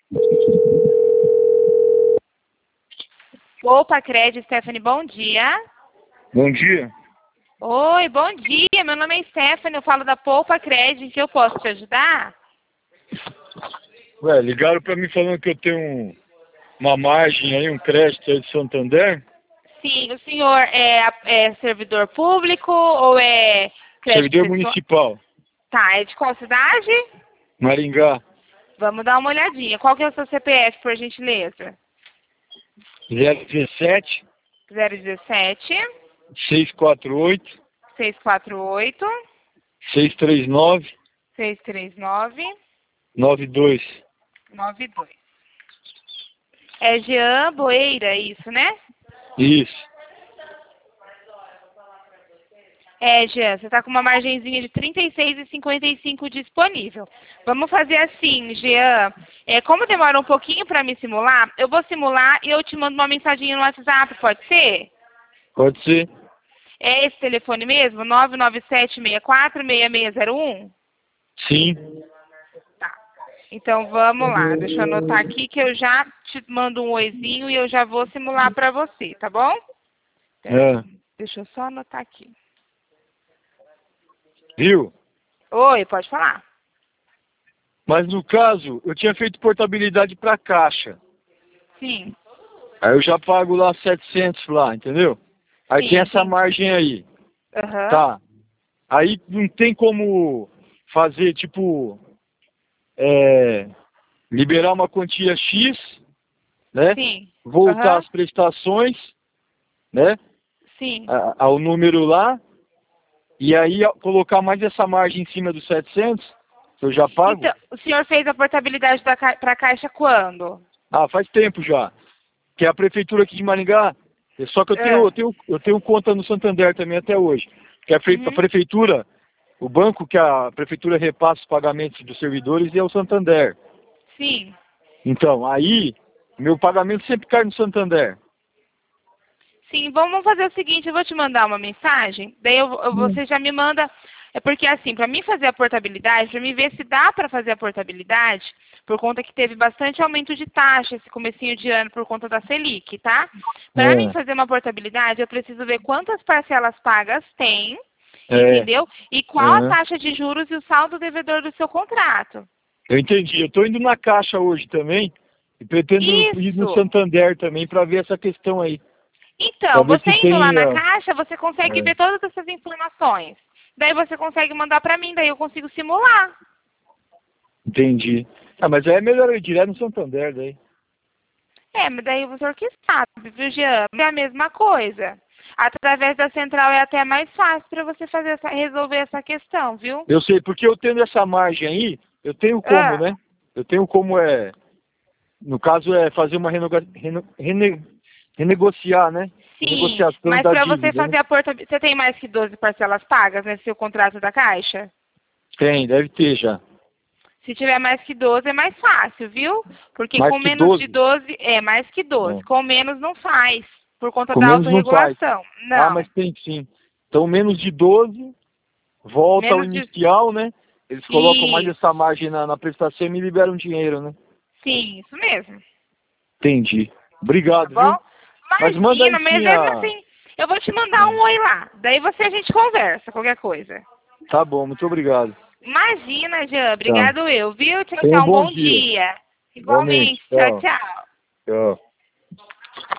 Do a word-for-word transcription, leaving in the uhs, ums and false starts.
Opa, Cred, Stephanie, bom dia. Bom dia. Oi, bom dia. Meu nome é Stephanie, eu falo da Poupa Cred, em que eu posso te ajudar? Ué, ligaram pra mim falando que eu tenho um, uma margem aí, um crédito aí de Santander? Sim, o senhor é, é servidor público ou é crédito Servidor pessoal? municipal, Tá, é de qual cidade? Maringá, Vamos dar uma olhadinha. Qual que é o seu C P F, por gentileza? zero dezessete, zero dezessete, seiscentos e quarenta e oito, seiscentos e quarenta e oito, seiscentos e trinta e nove, seiscentos e trinta e nove, noventa e dois. noventa e dois. É Jean Boeira, isso, né? Isso. É, Jean, você está com uma margenzinha de trinta e seis vírgula cinquenta e cinco disponível. Vamos fazer assim, Jean. É, como demora um pouquinho para me simular, eu vou simular e eu te mando uma mensaginha no WhatsApp, pode ser? Pode ser. É esse telefone mesmo? nove nove sete seis quatro seis seis zero um? Sim. Tá. Então vamos lá. Deixa eu anotar aqui que eu já te mando um oizinho e eu já vou simular para você, tá bom? É. Deixa eu só anotar aqui. Viu? Oi, pode falar. Mas no caso, eu tinha feito portabilidade para caixa. Sim. Aí eu já pago lá setecentos lá, entendeu? Aí Sim, tem essa sim. margem aí. Aham. Tá. Aí não tem como fazer, tipo, é, liberar uma quantia X, né? Sim. Voltar Aham. as prestações, né? Sim. a- Ao número lá, e aí a- colocar mais essa margem em cima dos setecentos, que eu já pago. Então, o senhor fez a portabilidade para a Caixa quando? Ah, faz tempo já. Que é a prefeitura aqui de Maringá. é Só que eu tenho, Ah. eu tenho, eu tenho conta no Santander também até hoje. Que a, pre- a Uhum. prefeitura, o banco que a prefeitura repassa os pagamentos dos servidores é o Santander. Sim. Então, aí, meu pagamento sempre cai no Santander. Sim, vamos fazer o seguinte, eu vou te mandar uma mensagem, daí eu, eu- Hum. você já me manda, é porque assim, para mim fazer a portabilidade, para mim ver se dá para fazer a portabilidade, por conta que teve bastante aumento de taxa esse comecinho de ano por conta da Selic, tá? Para mim É, fazer uma portabilidade, eu preciso ver quantas parcelas pagas tem, é, entendeu? E qual a aham. taxa de juros e o saldo devedor do seu contrato. Eu entendi. Eu estou indo na Caixa hoje também e pretendo ir no Isso! Santander também para ver essa questão aí. Para Então, ver você se indo lá tem. na ah, caixa, você consegue é, ver todas essas informações. Daí você consegue mandar para mim, daí eu consigo simular. entendi. Ah, mas aí é melhor eu ir direto no Santander daí. É, mas daí o senhor que sabe, viu, Jean? É a mesma coisa. Através da central é até mais fácil para você fazer essa, resolver essa questão, viu? Eu sei, porque eu tendo essa margem aí, eu tenho como, Ah, né? Eu tenho como é. No caso é fazer uma renoga, reno, rene, renegociar, né? sim, Renegociação mas da para você dívida, né? fazer a portabilidade, você tem mais que doze parcelas pagas nesse seu contrato da Caixa? Tem, deve ter já. Se tiver mais que doze é mais fácil, viu? Porque Mais com que menos de doze. doze é mais que doze. É. Com menos não faz, por conta Com da menos não faz. autorregulação. Ah, Não. mas tem sim. Então menos de doze, volta ao Menos de. inicial, né? Eles colocam mais essa Isso. margem na, na prestação e me liberam dinheiro, né? Sim, isso mesmo. Entendi. Tá Obrigado, viu? bom? Mas manda aí Imagina, mas sim mesmo a. assim, eu vou te mandar um oi lá. Daí você a gente conversa, qualquer coisa. Tá bom, muito obrigado. Imagina, Jean. Tá. Obrigado eu, viu? Tchau, Tenha um tchau. Um bom bom dia. dia. Igualmente. Igualmente. Tchau, Tchau. tchau. Tchau.